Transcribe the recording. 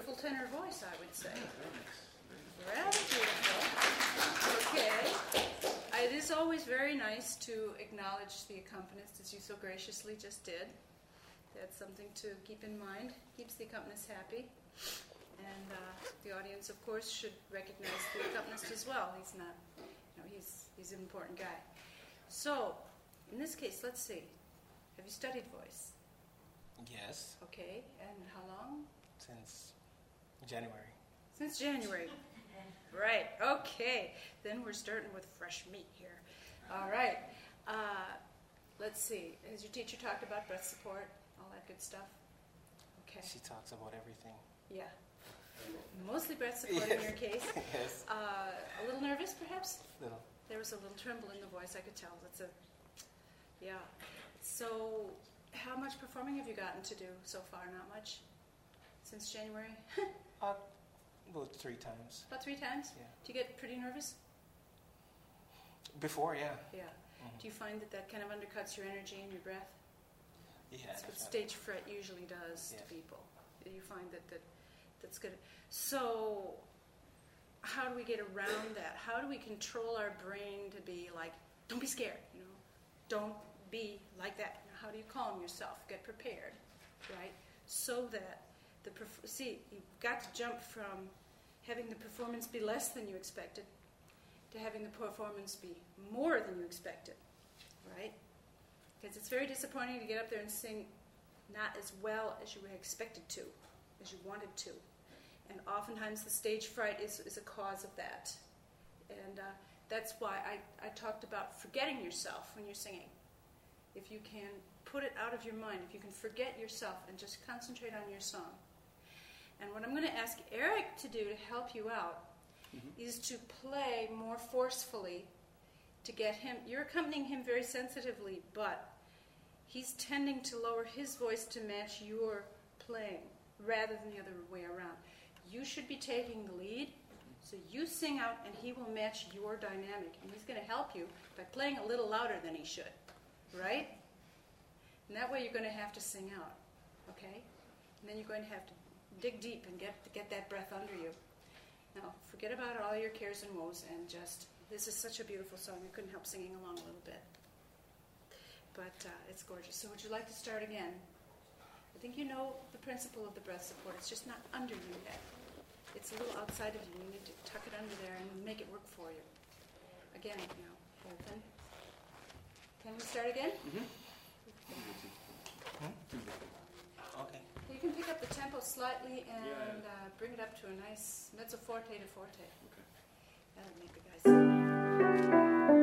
beautiful tenor voice, I would say. Rather beautiful. Okay. It is always very nice to acknowledge the accompanist, as you so graciously just did. That's something to keep in mind. Keeps the accompanist happy. And the audience, of course, should recognize the accompanist as well. He's not, he's an important guy. So, in this case, let's see. Have you studied voice? Yes. Okay. And how long? Since January. Since January. Right. Okay. Then we're starting with fresh meat here. All right. Let's see. Has your teacher talked about breath support, all that good stuff? Okay. She talks about everything. Yeah. Mostly breath support in your case. Yes. A little nervous, perhaps? Little. There was a little tremble in the voice, I could tell. Yeah. So, how much performing have you gotten to do so far? Not much? Since January? About 3 times. About 3 times? Yeah. Do you get pretty nervous? Before, yeah. Yeah. Mm-hmm. Do you find that kind of undercuts your energy and your breath? Yeah, That's what definitely. stage fright usually does Yeah. to people. You find that's good. So, how do we get around that? How do we control our brain to be like, don't be scared, don't be like that. How do you calm yourself? Get prepared, right? So that you've got to jump from having the performance be less than you expected to having the performance be more than you expected, right? Because it's very disappointing to get up there and sing not as well as you expected to, as you wanted to. And oftentimes the stage fright is a cause of that. And that's why I talked about forgetting yourself when you're singing. If you can put it out of your mind, if you can forget yourself and just concentrate on your song. And what I'm going to ask Eric to do to help you out is to play more forcefully to get him. You're accompanying him very sensitively, but he's tending to lower his voice to match your playing rather than the other way around. You should be taking the lead, so you sing out and he will match your dynamic. And he's going to help you by playing a little louder than he should, right? And that way you're going to have to sing out, okay? And then you're going to have to dig deep and get that breath under you. Now, forget about all your cares and woes and just, this is such a beautiful song. I couldn't help singing along a little bit. But it's gorgeous. So would you like to start again? I think you know the principle of the breath support. It's just not under you yet. It's a little outside of you. You need to tuck it under there and make it work for you. Again, open. Can we start again? Okay. You can pick up the tempo slightly and bring it up to a nice mezzo forte to forte. Okay. That'll make the guys sing.